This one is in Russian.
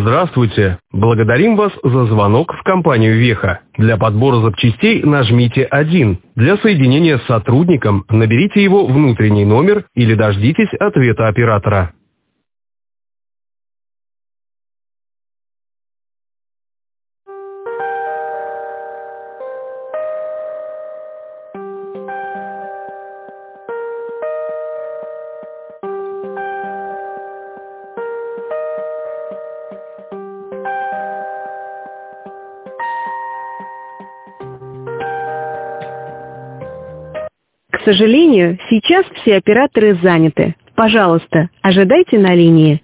Здравствуйте. Благодарим вас за звонок в компанию «Веха». Для подбора запчастей нажмите 1. Для соединения с сотрудником наберите его внутренний номер или дождитесь ответа оператора. К сожалению, сейчас все операторы заняты. Пожалуйста, ожидайте на линии.